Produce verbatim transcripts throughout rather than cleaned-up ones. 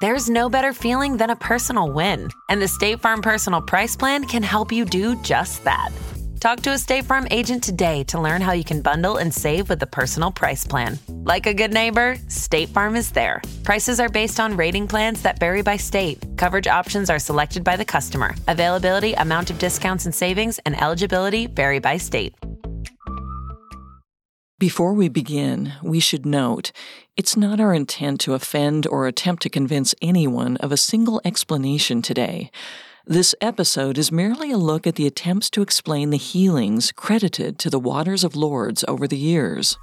There's no better feeling than a personal win, and the State Farm Personal Price Plan can help you do just that. Talk to a State Farm agent today to learn how you can bundle and save with the Personal Price Plan. Like a good neighbor, State Farm is there. Prices are based on rating plans that vary by state. Coverage options are selected by the customer. Availability, amount of discounts and savings, and eligibility vary by state. Before we begin, we should note, it's not our intent to offend or attempt to convince anyone of a single explanation today. This episode is merely a look at the attempts to explain the healings credited to the Waters of Lourdes over the years.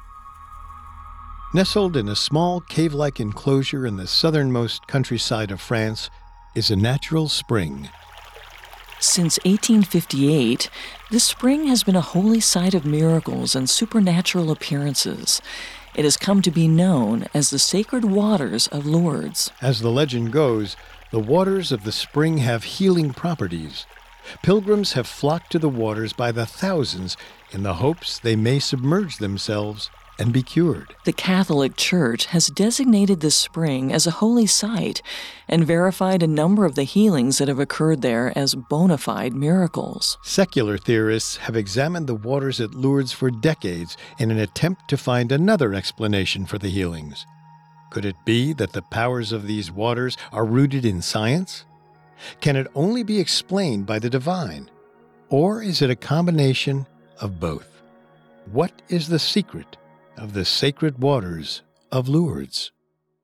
Nestled in a small cave-like enclosure in the southernmost countryside of France is a natural spring. Since eighteen fifty-eight, this spring has been a holy site of miracles and supernatural appearances. It has come to be known as the Sacred Waters of Lourdes. As the legend goes, the waters of the spring have healing properties. Pilgrims have flocked to the waters by the thousands in the hopes they may submerge themselves and be cured. The Catholic Church has designated this spring as a holy site and verified a number of the healings that have occurred there as bona fide miracles. Secular theorists have examined the waters at Lourdes for decades in an attempt to find another explanation for the healings. Could it be that the powers of these waters are rooted in science? Can it only be explained by the divine? Or is it a combination of both? What is the secret of the Sacred Waters of Lourdes?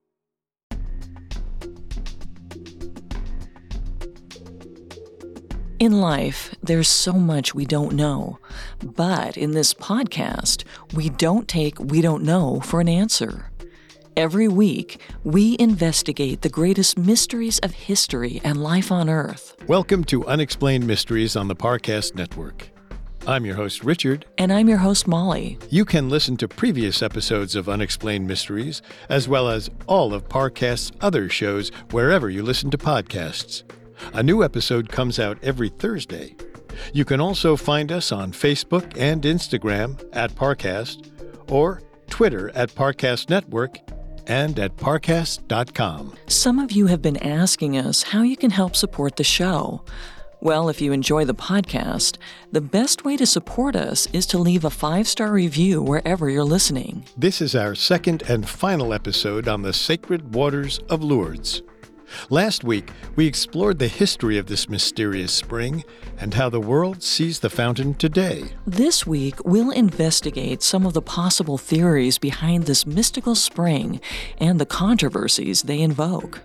In life, there's so much we don't know. But in this podcast, we don't take we don't know for an answer. Every week, we investigate the greatest mysteries of history and life on Earth. Welcome to Unexplained Mysteries on the Parcast Network. I'm your host, Richard. And I'm your host, Molly. You can listen to previous episodes of Unexplained Mysteries, as well as all of Parcast's other shows wherever you listen to podcasts. A new episode comes out every Thursday. You can also find us on Facebook and Instagram at Parcast, or Twitter at Parcast Network, and at parcast dot com. Some of you have been asking us how you can help support the show. Well, if you enjoy the podcast, the best way to support us is to leave a five-star review wherever you're listening. This is our second and final episode on the Sacred Waters of Lourdes. Last week, we explored the history of this mysterious spring and how the world sees the fountain today. This week, we'll investigate some of the possible theories behind this mystical spring and the controversies they invoke.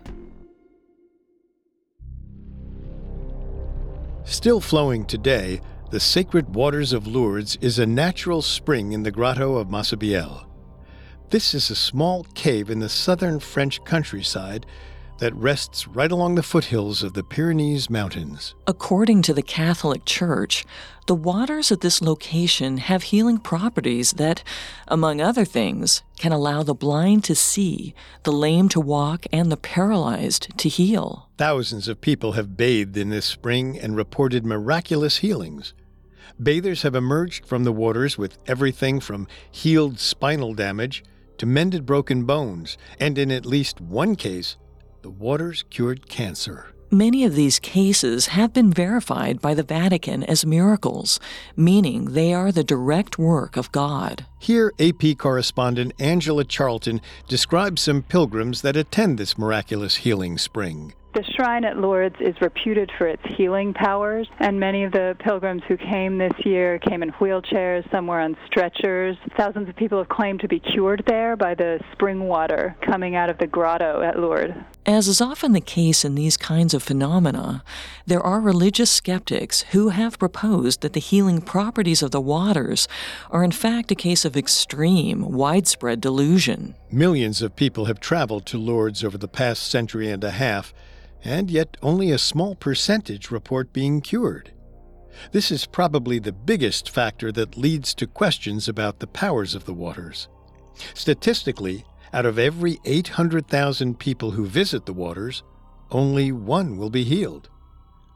Still flowing today, the Sacred Waters of Lourdes is a natural spring in the Grotto of Massabielle. This is a small cave in the southern French countryside that rests right along the foothills of the Pyrenees Mountains. According to the Catholic Church, the waters at this location have healing properties that, among other things, can allow the blind to see, the lame to walk, and the paralyzed to heal. Thousands of people have bathed in this spring and reported miraculous healings. Bathers have emerged from the waters with everything from healed spinal damage to mended broken bones, and in at least one case, the waters cured cancer. Many of these cases have been verified by the Vatican as miracles, meaning they are the direct work of God. Here, A P correspondent Angela Charlton describes some pilgrims that attend this miraculous healing spring. The shrine at Lourdes is reputed for its healing powers, and many of the pilgrims who came this year came in wheelchairs, some were on stretchers. Thousands of people have claimed to be cured there by the spring water coming out of the grotto at Lourdes. As is often the case in these kinds of phenomena, there are religious skeptics who have proposed that the healing properties of the waters are in fact a case of extreme, widespread delusion. Millions of people have traveled to Lourdes over the past century and a half, and yet only a small percentage report being cured. This is probably the biggest factor that leads to questions about the powers of the waters. Statistically, out of every eight hundred thousand people who visit the waters, only one will be healed.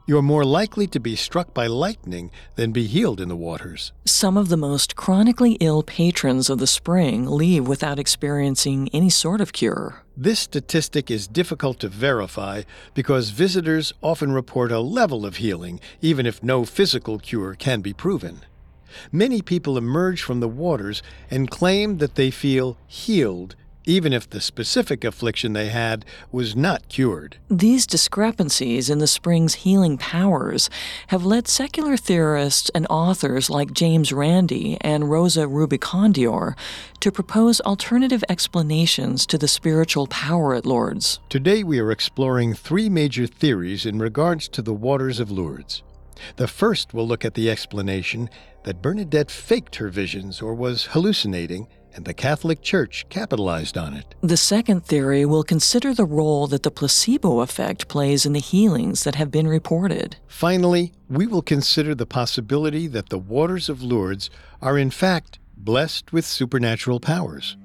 you're more likely to be struck by lightning than be healed in the waters. Some of the most chronically ill patrons of the spring leave without experiencing any sort of cure. This statistic is difficult to verify because visitors often report a level of healing, even if no physical cure can be proven. Many people emerge from the waters and claim that they feel healed, even if the specific affliction they had was not cured. These discrepancies in the spring's healing powers have led secular theorists and authors like James Randi and Rosa Rubicondior to propose alternative explanations to the spiritual power at Lourdes. Today we are exploring three major theories in regards to the waters of Lourdes. The first will look at the explanation that Bernadette faked her visions or was hallucinating, and the Catholic Church capitalized on it. The second theory will consider the role that the placebo effect plays in the healings that have been reported. Finally, we will consider the possibility that the waters of Lourdes are in fact blessed with supernatural powers.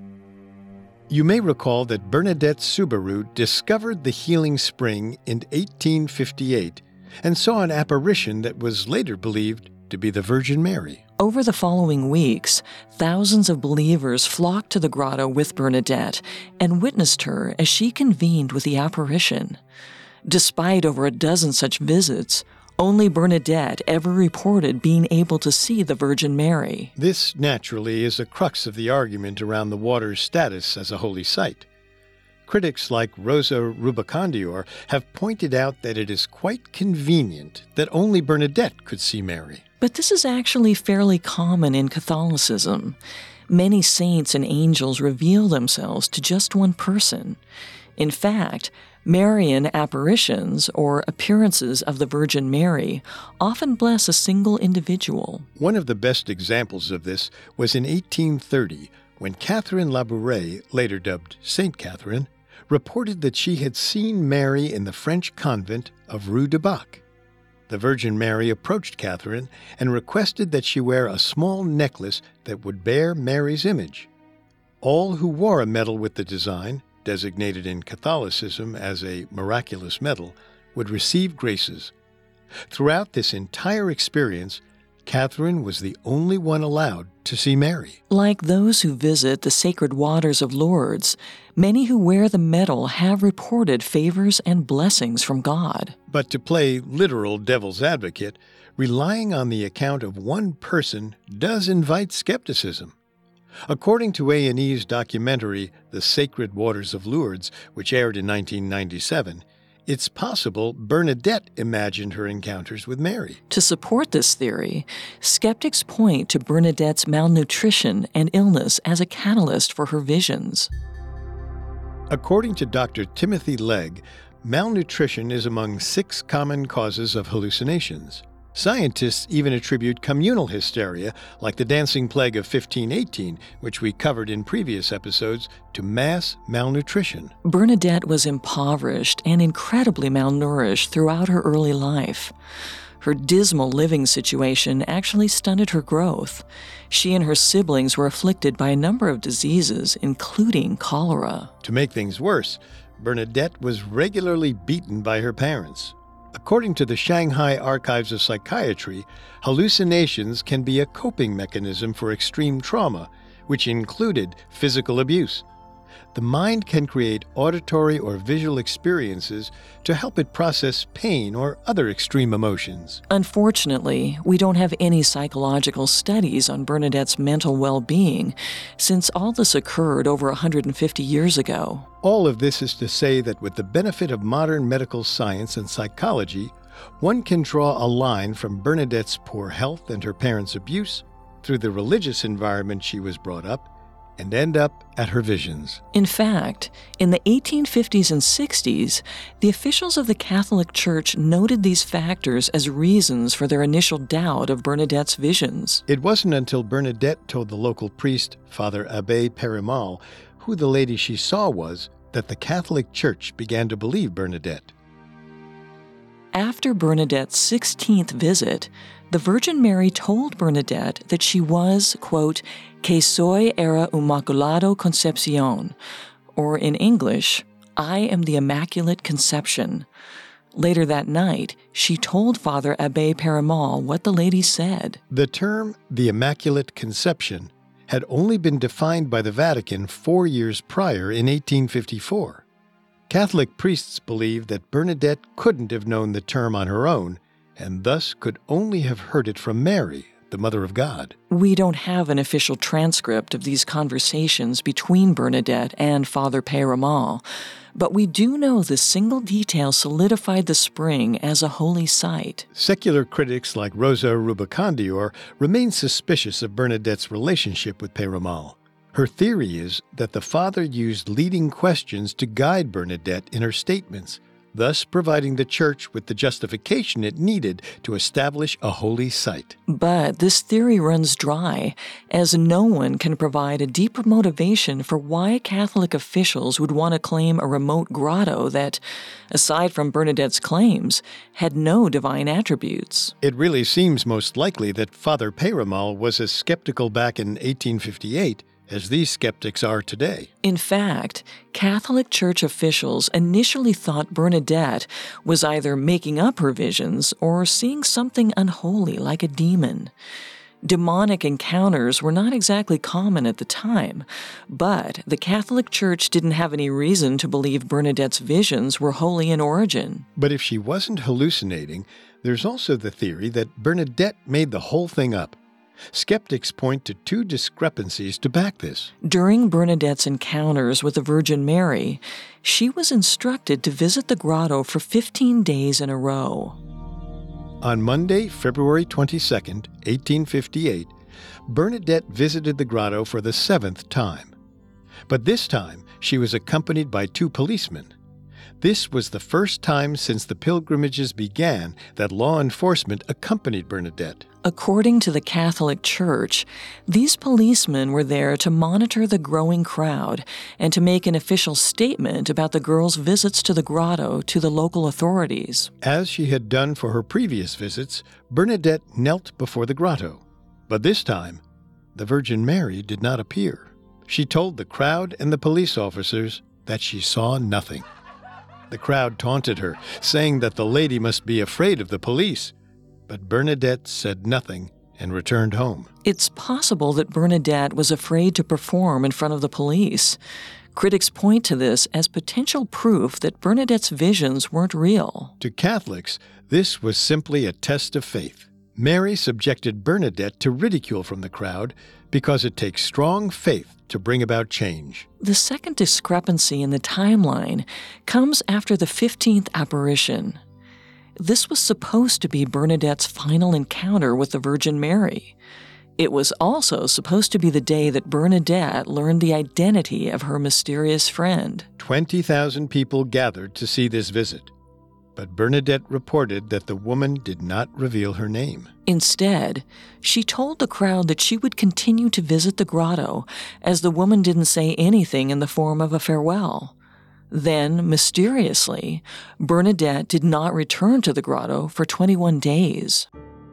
You may recall that Bernadette Soubirous discovered the healing spring in eighteen fifty-eight and saw an apparition that was later believed to be the Virgin Mary. Over the following weeks, thousands of believers flocked to the grotto with Bernadette and witnessed her as she convened with the apparition. Despite over a dozen such visits, only Bernadette ever reported being able to see the Virgin Mary. This, naturally, is a crux of the argument around the water's status as a holy site. Critics like Rosa Rubicondior have pointed out that it is quite convenient that only Bernadette could see Mary. But this is actually fairly common in Catholicism. Many saints and angels reveal themselves to just one person. In fact, Marian apparitions, or appearances of the Virgin Mary, often bless a single individual. One of the best examples of this was in eighteen thirty, when Catherine Labouré, later dubbed Saint Catherine, reported that she had seen Mary in the French convent of Rue du Bac. The Virgin Mary approached Catherine and requested that she wear a small necklace that would bear Mary's image. All who wore a medal with the design, designated in Catholicism as a miraculous medal, would receive graces. Throughout this entire experience, Catherine was the only one allowed to see Mary. Like those who visit the sacred waters of Lourdes, many who wear the medal have reported favors and blessings from God. But to play literal devil's advocate, relying on the account of one person does invite skepticism. According to A and E's documentary, The Sacred Waters of Lourdes, which aired in nineteen ninety-seven, it's possible Bernadette imagined her encounters with Mary. To support this theory, skeptics point to Bernadette's malnutrition and illness as a catalyst for her visions. According to Doctor Timothy Legg, malnutrition is among six common causes of hallucinations. Scientists even attribute communal hysteria, like the dancing plague of fifteen eighteen, which we covered in previous episodes, to mass malnutrition. Bernadette was impoverished and incredibly malnourished throughout her early life. Her dismal living situation actually stunted her growth. She and her siblings were afflicted by a number of diseases, including cholera. To make things worse, Bernadette was regularly beaten by her parents. According to the Shanghai Archives of Psychiatry, hallucinations can be a coping mechanism for extreme trauma, which included physical abuse. The mind can create auditory or visual experiences to help it process pain or other extreme emotions. Unfortunately, we don't have any psychological studies on Bernadette's mental well-being, since all this occurred over one hundred fifty years ago. All of this is to say that with the benefit of modern medical science and psychology, one can draw a line from Bernadette's poor health and her parents' abuse, through the religious environment she was brought up, and end up at her visions. In fact, in the eighteen fifties and sixties, the officials of the Catholic Church noted these factors as reasons for their initial doubt of Bernadette's visions. It wasn't until Bernadette told the local priest, Father Abbé Perimal, who the lady she saw was, that the Catholic Church began to believe Bernadette. After Bernadette's sixteenth visit, the Virgin Mary told Bernadette that she was, quote, que soy era Immaculado Concepción, or in English, I am the Immaculate Conception. Later that night, she told Father Abbé Parimal what the lady said. The term, the Immaculate Conception, had only been defined by the Vatican four years prior in eighteen fifty-four. Catholic priests believed that Bernadette couldn't have known the term on her own, and thus could only have heard it from Mary, the Mother of God. We don't have an official transcript of these conversations between Bernadette and Father Parimal, but we do know this single detail solidified the spring as a holy site. Secular critics like Rosa Rubicondior remain suspicious of Bernadette's relationship with Parimal. Her theory is that the father used leading questions to guide Bernadette in her statements, thus providing the Church with the justification it needed to establish a holy site. But this theory runs dry, as no one can provide a deeper motivation for why Catholic officials would want to claim a remote grotto that, aside from Bernadette's claims, had no divine attributes. It really seems most likely that Father Parimal was as skeptical back in eighteen fifty-eight as these skeptics are today. In fact, Catholic Church officials initially thought Bernadette was either making up her visions or seeing something unholy like a demon. Demonic encounters were not exactly common at the time, but the Catholic Church didn't have any reason to believe Bernadette's visions were holy in origin. But if she wasn't hallucinating, there's also the theory that Bernadette made the whole thing up. Skeptics point to two discrepancies to back this. During Bernadette's encounters with the Virgin Mary, she was instructed to visit the grotto for fifteen days in a row. On Monday, February twenty-second, eighteen fifty-eight, Bernadette visited the grotto for the seventh time. But this time, she was accompanied by two policemen. This was the first time since the pilgrimages began that law enforcement accompanied Bernadette. According to the Catholic Church, these policemen were there to monitor the growing crowd and to make an official statement about the girl's visits to the grotto to the local authorities. As she had done for her previous visits, Bernadette knelt before the grotto. But this time, the Virgin Mary did not appear. She told the crowd and the police officers that she saw nothing. The crowd taunted her, saying that the lady must be afraid of the police. But Bernadette said nothing and returned home. It's possible that Bernadette was afraid to perform in front of the police. Critics point to this as potential proof that Bernadette's visions weren't real. To Catholics, this was simply a test of faith. Mary subjected Bernadette to ridicule from the crowd because it takes strong faith to bring about change. The second discrepancy in the timeline comes after the fifteenth apparition. This was supposed to be Bernadette's final encounter with the Virgin Mary. It was also supposed to be the day that Bernadette learned the identity of her mysterious friend. twenty thousand people gathered to see this visit. But Bernadette reported that the woman did not reveal her name. Instead, she told the crowd that she would continue to visit the grotto, as the woman didn't say anything in the form of a farewell. Then, mysteriously, Bernadette did not return to the grotto for twenty-one days.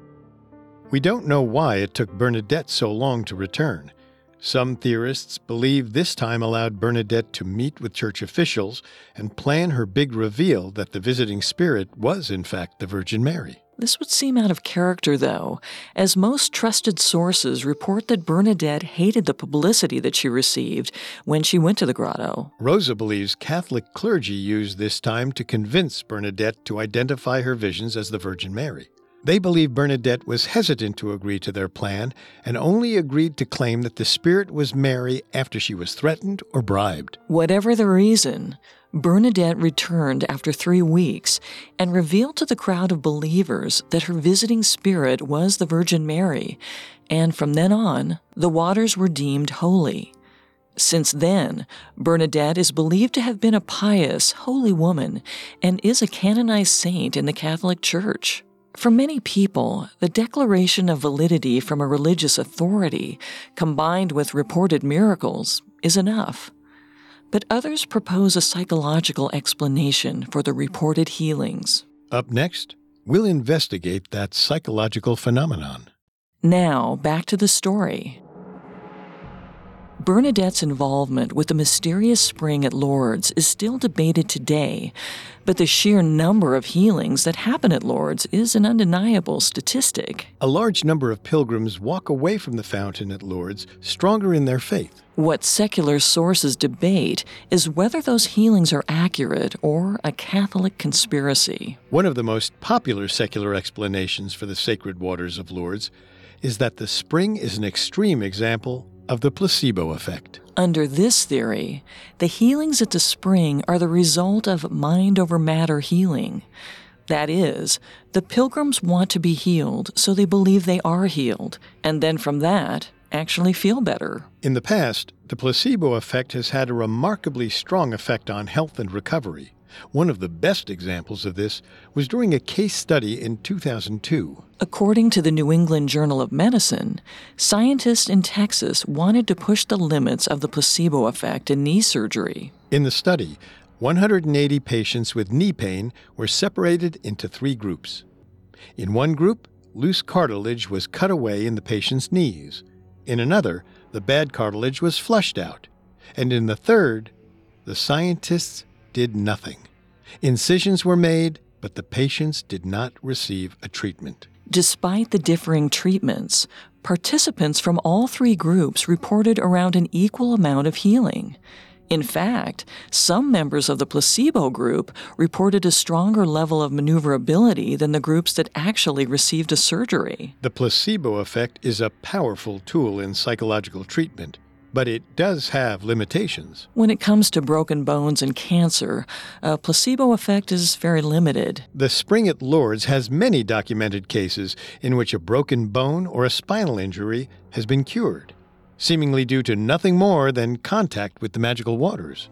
We don't know why it took Bernadette so long to return. Some theorists believe this time allowed Bernadette to meet with church officials and plan her big reveal that the visiting spirit was, in fact, the Virgin Mary. This would seem out of character, though, as most trusted sources report that Bernadette hated the publicity that she received when she went to the grotto. Rosa believes Catholic clergy used this time to convince Bernadette to identify her visions as the Virgin Mary. They believe Bernadette was hesitant to agree to their plan and only agreed to claim that the spirit was Mary after she was threatened or bribed. Whatever the reason, Bernadette returned after three weeks and revealed to the crowd of believers that her visiting spirit was the Virgin Mary, and from then on, the waters were deemed holy. Since then, Bernadette is believed to have been a pious, holy woman and is a canonized saint in the Catholic Church. For many people, the declaration of validity from a religious authority, combined with reported miracles, is enough. But others propose a psychological explanation for the reported healings. Up next, we'll investigate that psychological phenomenon. Now, back to the story. Bernadette's involvement with the mysterious spring at Lourdes is still debated today, but the sheer number of healings that happen at Lourdes is an undeniable statistic. A large number of pilgrims walk away from the fountain at Lourdes stronger in their faith. What secular sources debate is whether those healings are accurate or a Catholic conspiracy. One of the most popular secular explanations for the sacred waters of Lourdes is that the spring is an extreme example of the placebo effect. Under this theory, the healings at the spring are the result of mind over matter healing. That is, the pilgrims want to be healed, so they believe they are healed, and then from that, actually feel better. In the past, the placebo effect has had a remarkably strong effect on health and recovery. One of the best examples of this was during a case study in two thousand two. According to the New England Journal of Medicine, scientists in Texas wanted to push the limits of the placebo effect in knee surgery. In the study, one hundred eighty patients with knee pain were separated into three groups. In one group, loose cartilage was cut away in the patient's knees. In another, the bad cartilage was flushed out. And in the third, the scientists did nothing. Incisions were made, but the patients did not receive a treatment. Despite the differing treatments, participants from all three groups reported around an equal amount of healing. In fact, some members of the placebo group reported a stronger level of maneuverability than the groups that actually received a surgery. The placebo effect is a powerful tool in psychological treatment, but it does have limitations. When it comes to broken bones and cancer, a placebo effect is very limited. The spring at Lourdes has many documented cases in which a broken bone or a spinal injury has been cured, seemingly due to nothing more than contact with the magical waters.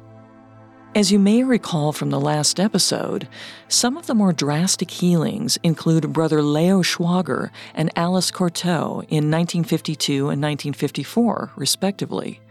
As you may recall from the last episode, some of the more drastic healings include Brother Leo Schwager and Alice Cortot in nineteen fifty-two and nineteen fifty-four, respectively.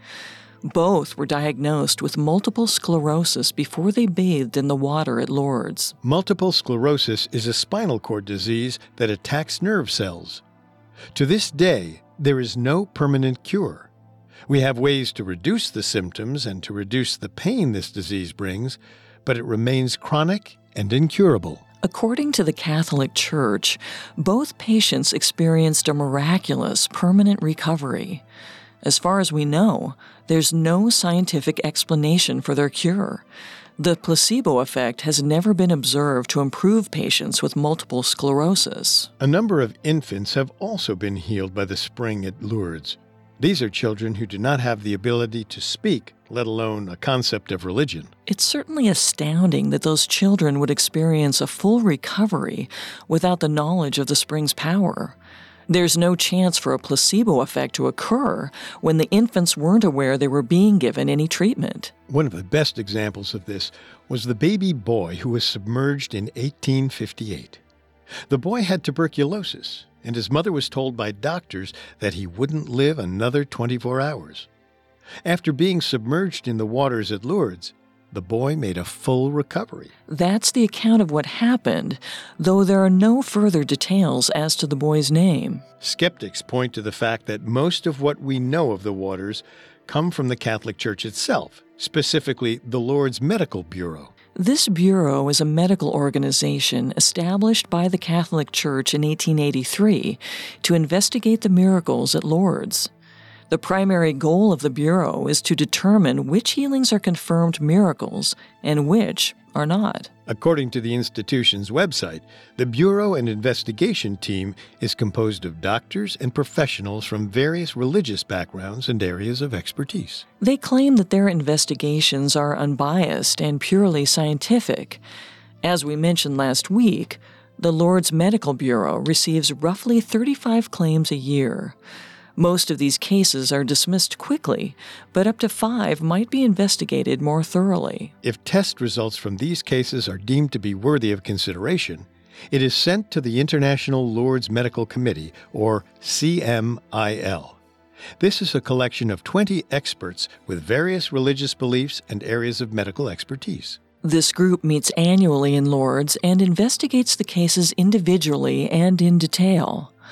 Both were diagnosed with multiple sclerosis before they bathed in the water at Lourdes. Multiple sclerosis is a spinal cord disease that attacks nerve cells. To this day, there is no permanent cure. We have ways to reduce the symptoms and to reduce the pain this disease brings, but it remains chronic and incurable. According to the Catholic Church, both patients experienced a miraculous, permanent recovery. As far as we know, there's no scientific explanation for their cure. The placebo effect has never been observed to improve patients with multiple sclerosis. A number of infants have also been healed by the spring at Lourdes. These are children who do not have the ability to speak, let alone a concept of religion. It's certainly astounding that those children would experience a full recovery without the knowledge of the spring's power. There's no chance for a placebo effect to occur when the infants weren't aware they were being given any treatment. One of the best examples of this was the baby boy who was submerged in eighteen fifty-eight. The boy had tuberculosis, and his mother was told by doctors that he wouldn't live another twenty-four hours. After being submerged in the waters at Lourdes, the boy made a full recovery. That's the account of what happened, though there are no further details as to the boy's name. Skeptics point to the fact that most of what we know of the waters come from the Catholic Church itself, specifically the Lourdes Medical Bureau. This bureau is a medical organization established by the Catholic Church in eighteen eighty-three to investigate the miracles at Lourdes. The primary goal of the Bureau is to determine which healings are confirmed miracles and which are not. According to the institution's website, the Bureau and Investigation Team is composed of doctors and professionals from various religious backgrounds and areas of expertise. They claim that their investigations are unbiased and purely scientific. As we mentioned last week, the Lourdes Medical Bureau receives roughly thirty-five claims a year. Most of these cases are dismissed quickly, but up to five might be investigated more thoroughly. If test results from these cases are deemed to be worthy of consideration, it is sent to the International Lourdes Medical Committee, or C M I L. This is a collection of twenty experts with various religious beliefs and areas of medical expertise. This group meets annually in Lourdes and investigates the cases individually and in detail.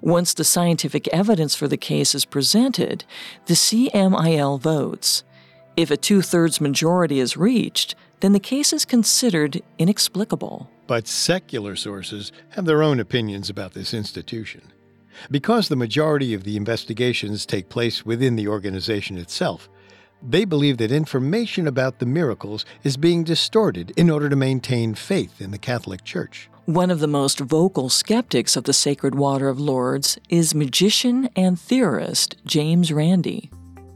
Once the scientific evidence for the case is presented, the C M I L votes. If a two-thirds majority is reached, then the case is considered inexplicable. But secular sources have their own opinions about this institution. Because the majority of the investigations take place within the organization itself, they believe that information about the miracles is being distorted in order to maintain faith in the Catholic Church. One of the most vocal skeptics of the Sacred Water of Lourdes is magician and theorist James Randi.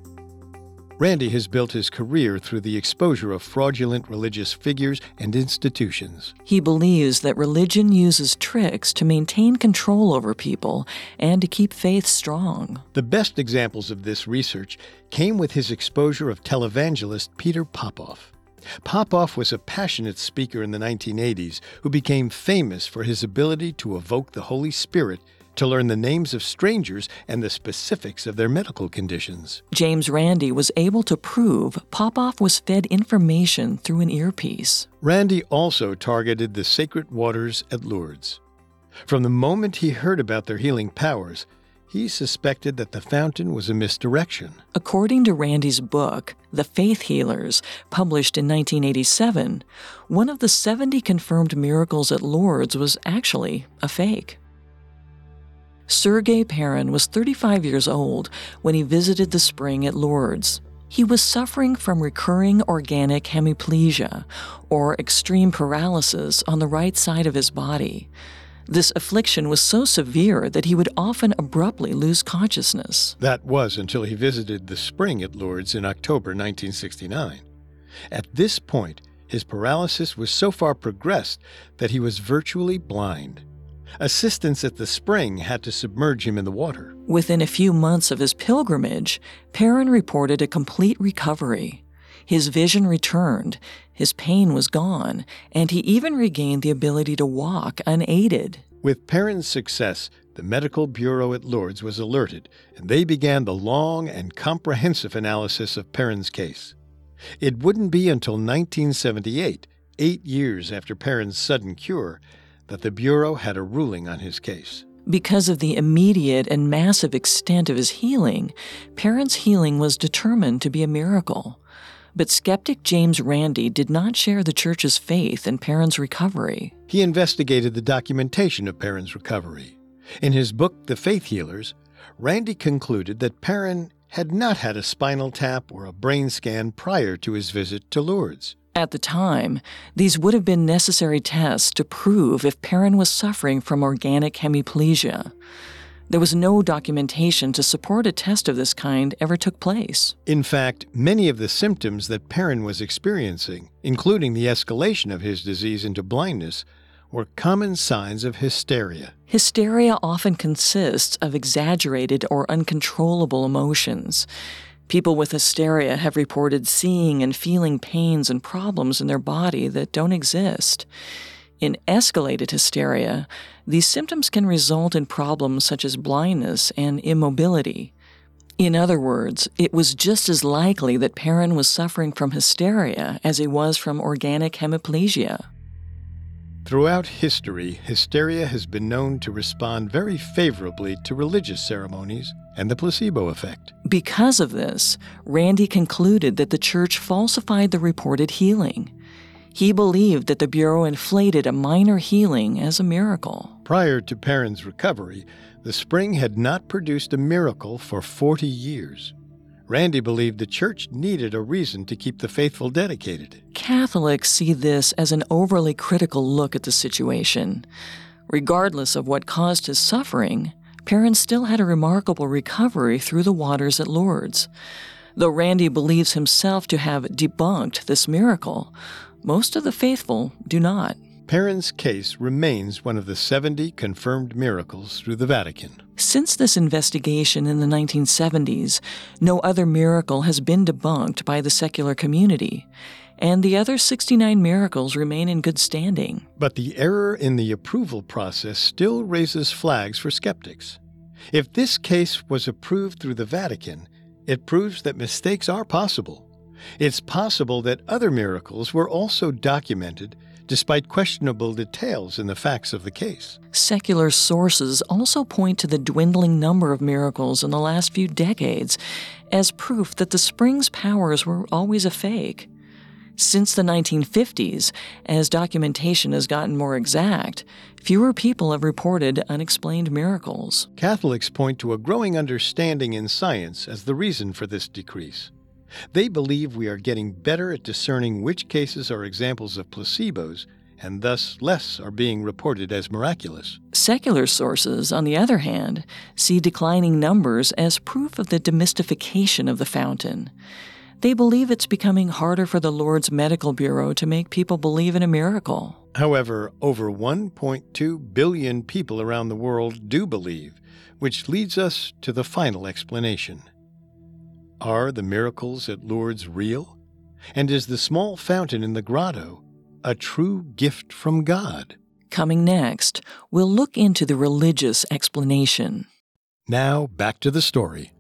Randi has built his career through the exposure of fraudulent religious figures and institutions. He believes that religion uses tricks to maintain control over people and to keep faith strong. The best examples of this research came with his exposure of televangelist Peter Popoff. Popoff was a passionate speaker in the nineteen eighties who became famous for his ability to evoke the Holy Spirit to learn the names of strangers and the specifics of their medical conditions. James Randi was able to prove Popoff was fed information through an earpiece. Randi also targeted the sacred waters at Lourdes. From the moment he heard about their healing powers, he suspected that the fountain was a misdirection. According to Randi's book, The Faith Healers, published in nineteen eighty-seven, one of the seventy confirmed miracles at Lourdes was actually a fake. Sergei Perrin was thirty-five years old when he visited the spring at Lourdes. He was suffering from recurring organic hemiplegia, or extreme paralysis on the right side of his body. This affliction was so severe that he would often abruptly lose consciousness. That was until he visited the spring at Lourdes in October nineteen sixty-nine. At this point, his paralysis was so far progressed that he was virtually blind. Assistants at the spring had to submerge him in the water. Within a few months of his pilgrimage, Perrin reported a complete recovery. His vision returned, his pain was gone, and he even regained the ability to walk unaided. With Perrin's success, the Medical Bureau at Lourdes was alerted, and they began the long and comprehensive analysis of Perrin's case. It wouldn't be until nineteen seventy-eight, eight years after Perrin's sudden cure, that the Bureau had a ruling on his case. Because of the immediate and massive extent of his healing, Perrin's healing was determined to be a miracle. But skeptic James Randi did not share the Church's faith in Perrin's recovery. He investigated the documentation of Perrin's recovery. In his book, The Faith Healers, Randi concluded that Perrin had not had a spinal tap or a brain scan prior to his visit to Lourdes. At the time, these would have been necessary tests to prove if Perrin was suffering from organic hemiplegia. There was no documentation to support a test of this kind ever took place. In fact, many of the symptoms that Perrin was experiencing, including the escalation of his disease into blindness, were common signs of hysteria. Hysteria often consists of exaggerated or uncontrollable emotions. People with hysteria have reported seeing and feeling pains and problems in their body that don't exist. In escalated hysteria, these symptoms can result in problems such as blindness and immobility. In other words, it was just as likely that Perrin was suffering from hysteria as he was from organic hemiplegia. Throughout history, hysteria has been known to respond very favorably to religious ceremonies and the placebo effect. Because of this, Randi concluded that the Church falsified the reported healing. He believed that the Bureau inflated a minor healing as a miracle. Prior to Perrin's recovery, the spring had not produced a miracle for forty years. Randi believed the Church needed a reason to keep the faithful dedicated. Catholics see this as an overly critical look at the situation. Regardless of what caused his suffering, Perrin still had a remarkable recovery through the waters at Lourdes. Though Randi believes himself to have debunked this miracle, most of the faithful do not. Perrin's case remains one of the seventy confirmed miracles through the Vatican. Since this investigation in the nineteen seventies, no other miracle has been debunked by the secular community, and the other sixty-nine miracles remain in good standing. But the error in the approval process still raises flags for skeptics. If this case was approved through the Vatican, it proves that mistakes are possible. It's possible that other miracles were also documented despite questionable details in the facts of the case. Secular sources also point to the dwindling number of miracles in the last few decades as proof that the spring's powers were always a fake. Since the nineteen fifties, as documentation has gotten more exact, fewer people have reported unexplained miracles. Catholics point to a growing understanding in science as the reason for this decrease. They believe we are getting better at discerning which cases are examples of placebos, and thus less are being reported as miraculous. Secular sources, on the other hand, see declining numbers as proof of the demystification of the fountain. They believe it's becoming harder for the Lourdes Medical Bureau to make people believe in a miracle. However, over one point two billion people around the world do believe, which leads us to the final explanation. Are the miracles at Lourdes real? And is the small fountain in the grotto a true gift from God? Coming next, we'll look into the religious explanation. Now, back to the story.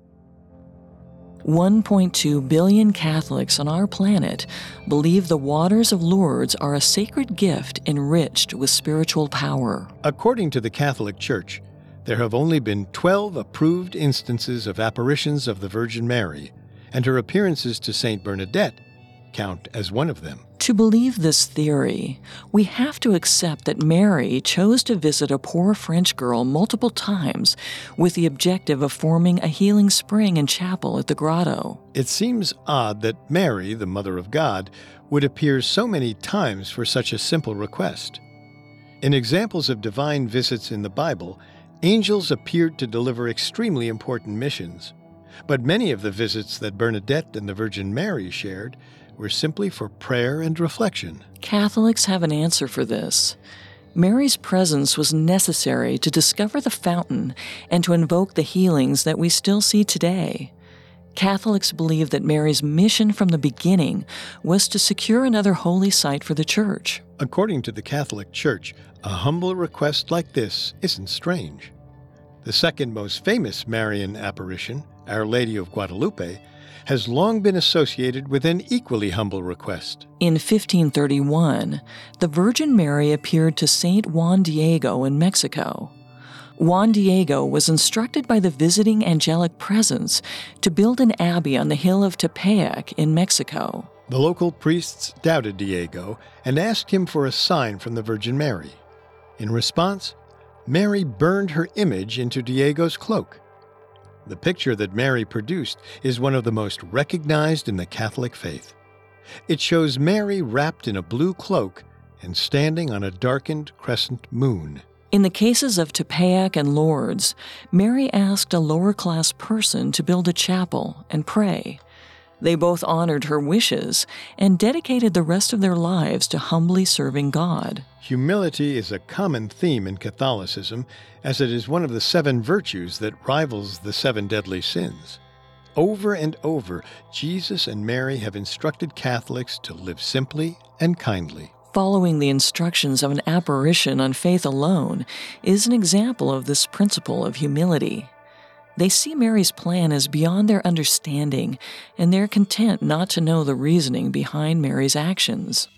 one point two billion Catholics on our planet believe the waters of Lourdes are a sacred gift enriched with spiritual power. According to the Catholic Church, there have only been twelve approved instances of apparitions of the Virgin Mary, and her appearances to Saint Bernadette count as one of them. To believe this theory, we have to accept that Mary chose to visit a poor French girl multiple times with the objective of forming a healing spring and chapel at the grotto. It seems odd that Mary, the Mother of God, would appear so many times for such a simple request. In examples of divine visits in the Bible, angels appeared to deliver extremely important missions, but many of the visits that Bernadette and the Virgin Mary shared were simply for prayer and reflection. Catholics have an answer for this. Mary's presence was necessary to discover the fountain and to invoke the healings that we still see today. Catholics believe that Mary's mission from the beginning was to secure another holy site for the Church. According to the Catholic Church, a humble request like this isn't strange. The second most famous Marian apparition, Our Lady of Guadalupe, has long been associated with an equally humble request. In fifteen thirty-one, the Virgin Mary appeared to Saint Juan Diego in Mexico. Juan Diego was instructed by the visiting angelic presence to build an abbey on the hill of Tepeyac in Mexico. The local priests doubted Diego and asked him for a sign from the Virgin Mary. In response, Mary burned her image into Diego's cloak. The picture that Mary produced is one of the most recognized in the Catholic faith. It shows Mary wrapped in a blue cloak and standing on a darkened crescent moon. In the cases of Tepeyac and Lourdes, Mary asked a lower-class person to build a chapel and pray. They both honored her wishes and dedicated the rest of their lives to humbly serving God. Humility is a common theme in Catholicism, as it is one of the seven virtues that rivals the seven deadly sins. Over and over, Jesus and Mary have instructed Catholics to live simply and kindly. Following the instructions of an apparition on faith alone is an example of this principle of humility. They see Mary's plan as beyond their understanding, and they're content not to know the reasoning behind Mary's actions.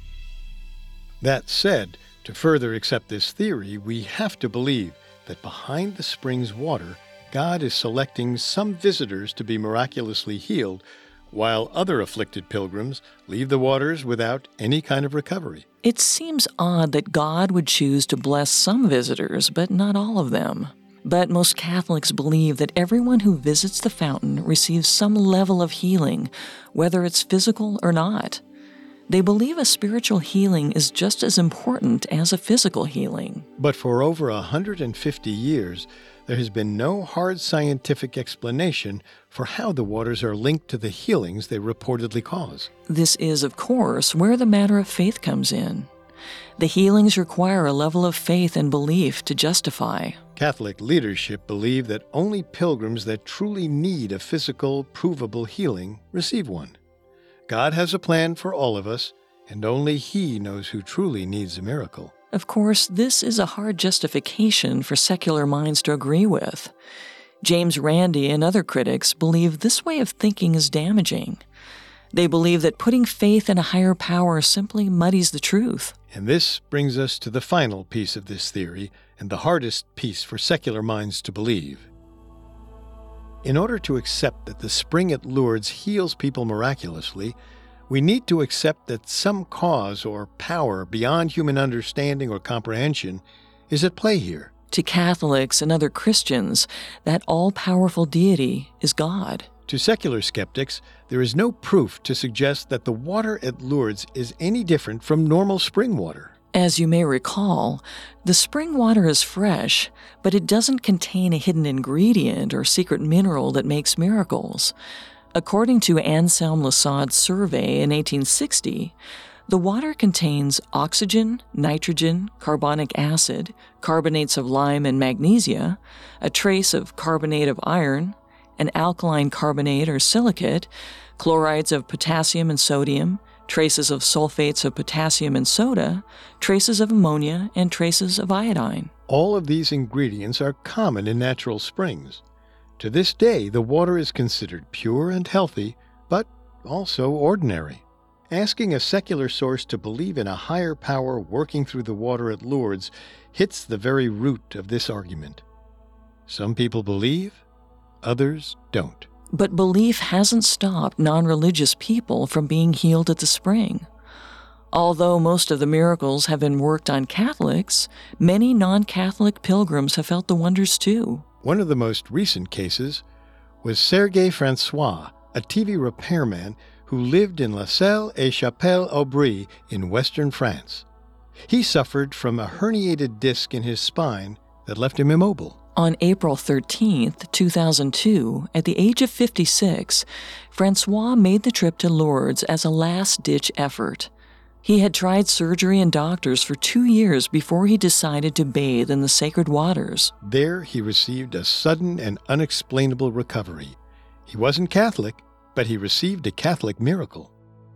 That said, to further accept this theory, we have to believe that behind the spring's water, God is selecting some visitors to be miraculously healed, while other afflicted pilgrims leave the waters without any kind of recovery. It seems odd that God would choose to bless some visitors, but not all of them. But most Catholics believe that everyone who visits the fountain receives some level of healing, whether it's physical or not. They believe a spiritual healing is just as important as a physical healing. But for over one hundred fifty years, there has been no hard scientific explanation for how the waters are linked to the healings they reportedly cause. This is, of course, where the matter of faith comes in. The healings require a level of faith and belief to justify. Catholic leadership believe that only pilgrims that truly need a physical, provable healing receive one. God has a plan for all of us, and only He knows who truly needs a miracle. Of course, this is a hard justification for secular minds to agree with. James Randi and other critics believe this way of thinking is damaging. They believe that putting faith in a higher power simply muddies the truth. And this brings us to the final piece of this theory, and the hardest piece for secular minds to believe. In order to accept that the spring at Lourdes heals people miraculously, we need to accept that some cause or power beyond human understanding or comprehension is at play here. To Catholics and other Christians, that all-powerful deity is God. To secular skeptics, there is no proof to suggest that the water at Lourdes is any different from normal spring water. As you may recall, the spring water is fresh, but it doesn't contain a hidden ingredient or secret mineral that makes miracles. According to Anselm Lassaud's survey in eighteen sixty, the water contains oxygen, nitrogen, carbonic acid, carbonates of lime and magnesia, a trace of carbonate of iron, an alkaline carbonate or silicate, chlorides of potassium and sodium, traces of sulfates of potassium and soda, traces of ammonia, and traces of iodine. All of these ingredients are common in natural springs. To this day, the water is considered pure and healthy, but also ordinary. Asking a secular source to believe in a higher power working through the water at Lourdes hits the very root of this argument. Some people believe, others don't. But belief hasn't stopped non-religious people from being healed at the spring. Although most of the miracles have been worked on Catholics, many non-Catholic pilgrims have felt the wonders too. One of the most recent cases was Serge Francois, a T V repairman who lived in La Celle-et-Chapelle-Aubry in western France. He suffered from a herniated disc in his spine that left him immobile. On April thirteenth, two thousand two, at the age of fifty-six, Francois made the trip to Lourdes as a last-ditch effort. He had tried surgery and doctors for two years before he decided to bathe in the sacred waters. There he received a sudden and unexplainable recovery. He wasn't Catholic, but he received a Catholic miracle.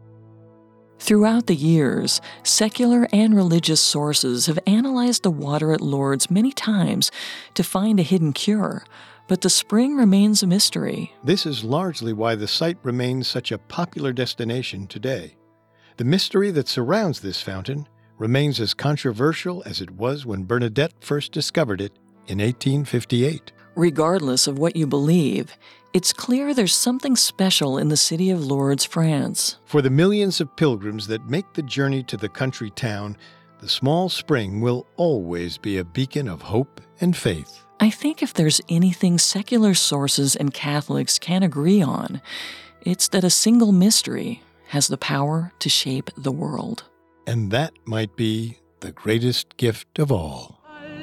Throughout the years, secular and religious sources have analyzed the water at Lourdes many times to find a hidden cure, but the spring remains a mystery. This is largely why the site remains such a popular destination today. The mystery that surrounds this fountain remains as controversial as it was when Bernadette first discovered it in eighteen fifty-eight. Regardless of what you believe, it's clear there's something special in the city of Lourdes, France. For the millions of pilgrims that make the journey to the country town, the small spring will always be a beacon of hope and faith. I think if there's anything secular sources and Catholics can agree on, it's that a single mystery has the power to shape the world. And that might be the greatest gift of all.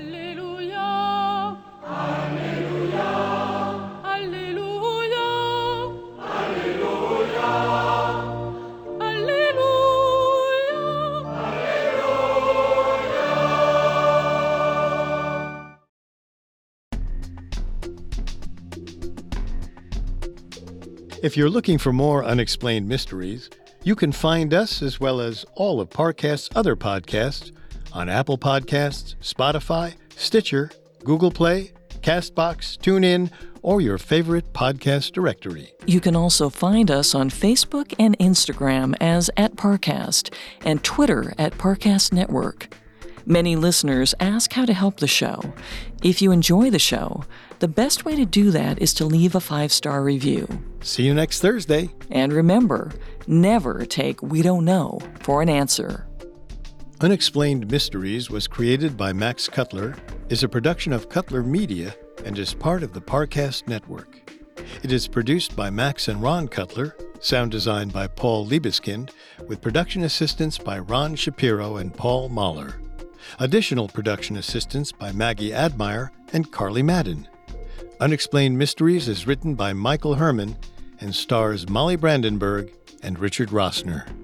If you're looking for more unexplained mysteries, you can find us, as well as all of Parcast's other podcasts, on Apple Podcasts, Spotify, Stitcher, Google Play, CastBox, TuneIn, or your favorite podcast directory. You can also find us on Facebook and Instagram as at Parcast, and Twitter at Parcast Network. Many listeners ask how to help the show. If you enjoy the show, the best way to do that is to leave a five-star review. See you next Thursday. And remember, never take "we don't know" for an answer. Unexplained Mysteries was created by Max Cutler, is a production of Cutler Media, and is part of the Parcast Network. It is produced by Max and Ron Cutler, sound designed by Paul Liebeskind, with production assistance by Ron Shapiro and Paul Mahler. Additional production assistance by Maggie Admire and Carly Madden. Unexplained Mysteries is written by Michael Herman and stars Molly Brandenburg and Richard Rossner.